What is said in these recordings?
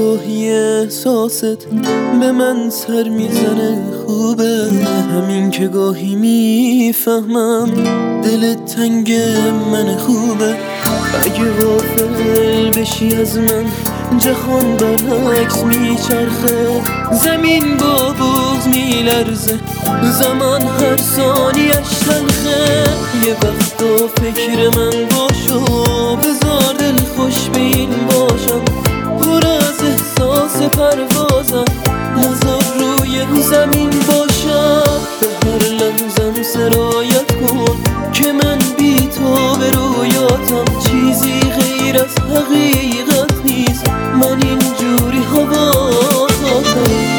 گاهی احساست به من سر میزنه خوبه، همین که گاهی میفهمم دلت تنگ من خوبه. اگه غافل بشی از من جهان برعکس میچرخه، زمین با بغض میلرزه، زمان هر ثانیش تلخه. یه وقتا فکر من باشو بذار دل خوش بین باشم، پر از احساس پروازم، نذار روی زمین باشم. به هر لحظم سرایت کن که من بی تو به رویاتم، چیزی غیر از حقیقت نیست، من اینجوری حواساتم.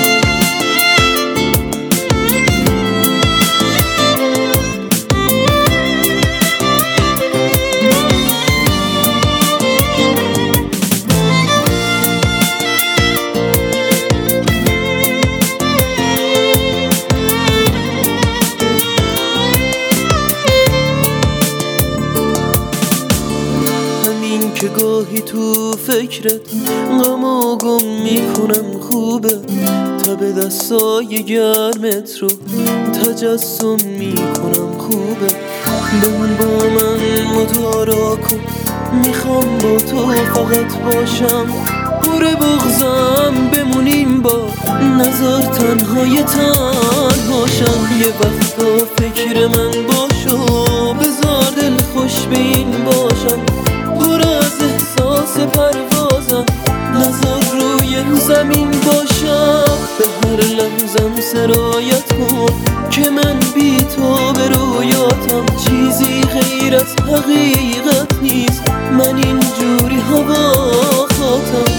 همین که گاهی تو فکرت غم و گم میکنم خوبه، تا به دستای گرمت رو تجسم میکنم خوبه. بمون با من مدارا کن، میخوام با تو فقط باشم، پر بغضم بمونیم با نظر تنهای تنهاشم. یه وقتا فکر من باشو بذار دل خوش بین باشم، پر از احساس پروازم، نذار روی زمین باشم. به هر لحظم سرایت کن که من بی تو به رویاتم، چیزی غیر از حقیقت نیست، من اینجوری هوا خاطم.